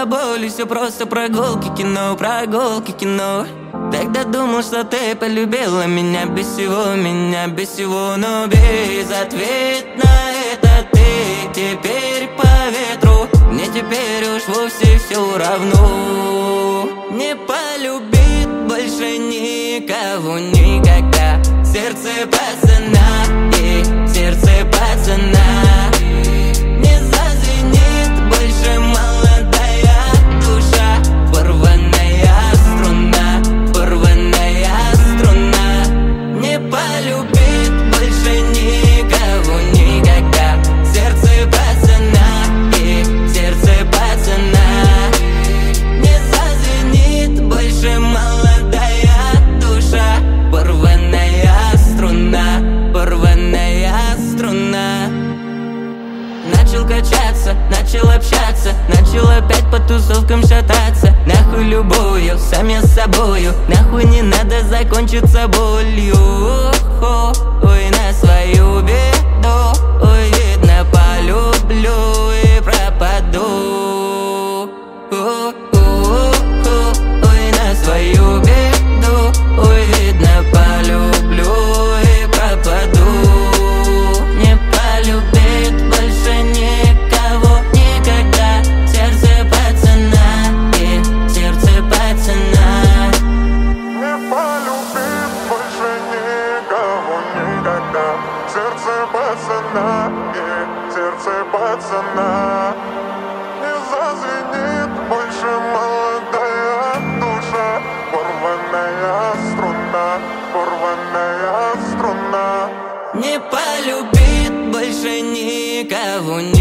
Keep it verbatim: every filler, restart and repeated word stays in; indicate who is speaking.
Speaker 1: болью, все просто прогулки, кино, прогулки, кино. Тогда думал, что ты полюбила меня без всего, меня без всего, но безответно это ты. Теперь по ветру, мне теперь уж вовсе все равно. Не полюбит больше никого никогда. Сердце пацана, и сердце пацана. Не зазвенит больше молодая душа. Порванная струна, порванная струна. Не полюбит больше никого никогда. Сердце пацана, и сердце пацана. Не зазвенит больше молодая душа. Порванная струна, порванная струна. Начал качаться, начал общаться, начал опять по тусовкам шататься. Нахуй любую, сам я с собою. Нахуй не надо закончиться болью. Ой, на свою беду. Ой, видно, полюблю и пропаду. Ой, на свою беду. Ой, видно, полюблю и пропаду. Не полюбит больше никого никогда. Сердце пацана, и сердце пацана.
Speaker 2: Не полюбит больше никого никогда. Сердце пацана, и сердце пацана. Не зазвенит больше молодая душа. Порванная струна, порванная струна.
Speaker 1: Не полюбит больше никого